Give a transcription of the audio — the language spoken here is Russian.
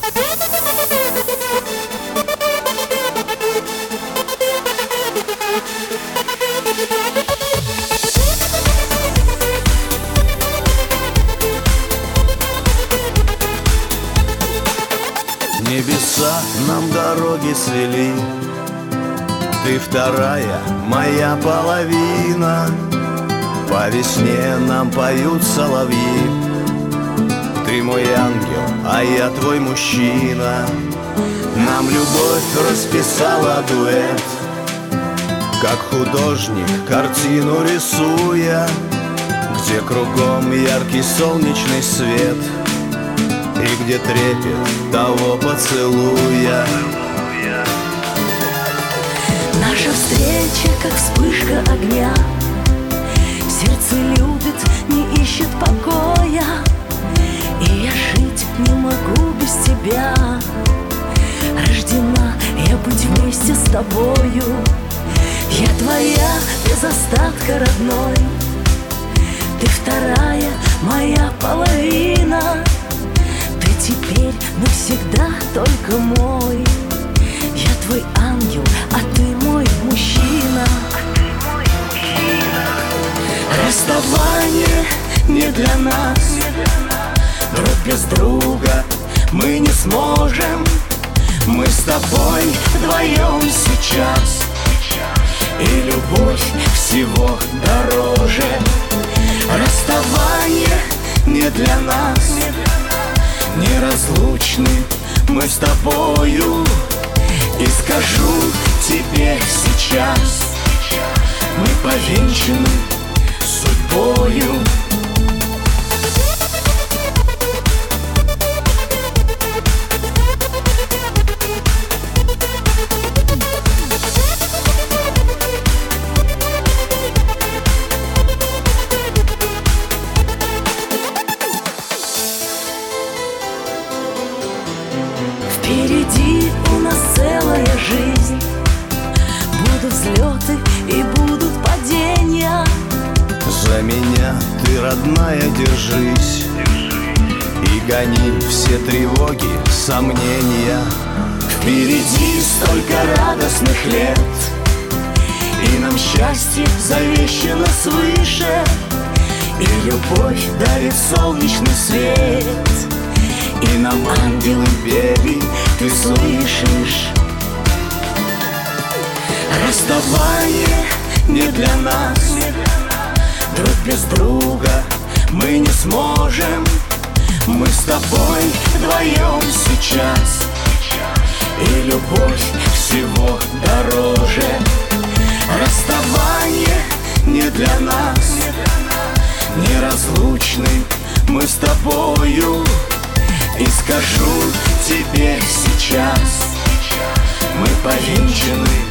Небеса нам дороги свели, ты вторая моя половина. По весне нам поют соловьи, ты мой ангел, а я твой мужчина. Нам любовь расписала дуэт, как художник картину рисуя, где кругом яркий солнечный свет и где трепет того поцелуя. Наша встреча, как вспышка огня, сердце любит, не ищет покоя, и я жить не могу без тебя. Рождена я быть вместе с тобою. Я твоя без остатка, родной. Ты вторая моя половина. Ты теперь навсегда только мой. Я твой ангел, а ты мой мужчина. Расставание не для нас, друг без друга мы не сможем. Мы с тобой вдвоем сейчас, и любовь всего дороже. Расставание не для нас, неразлучны мы с тобою. И скажу тебе сейчас, мы повенчаны судьбою. Впереди у нас целая жизнь. Будут взлеты и будут падения. За меня ты, родная, держись и гони все тревоги, сомнения. Впереди столько радостных лет, и нам счастье завещано свыше, и любовь дарит солнечный свет, и нам ангелы пели, ты слышишь? Расставание не для нас, друг без друга мы не сможем. Мы с тобой вдвоем сейчас, и любовь всего дороже. Расставание не для нас, неразлучны мы с тобою. И скажу тебе сейчас, мы повенчаны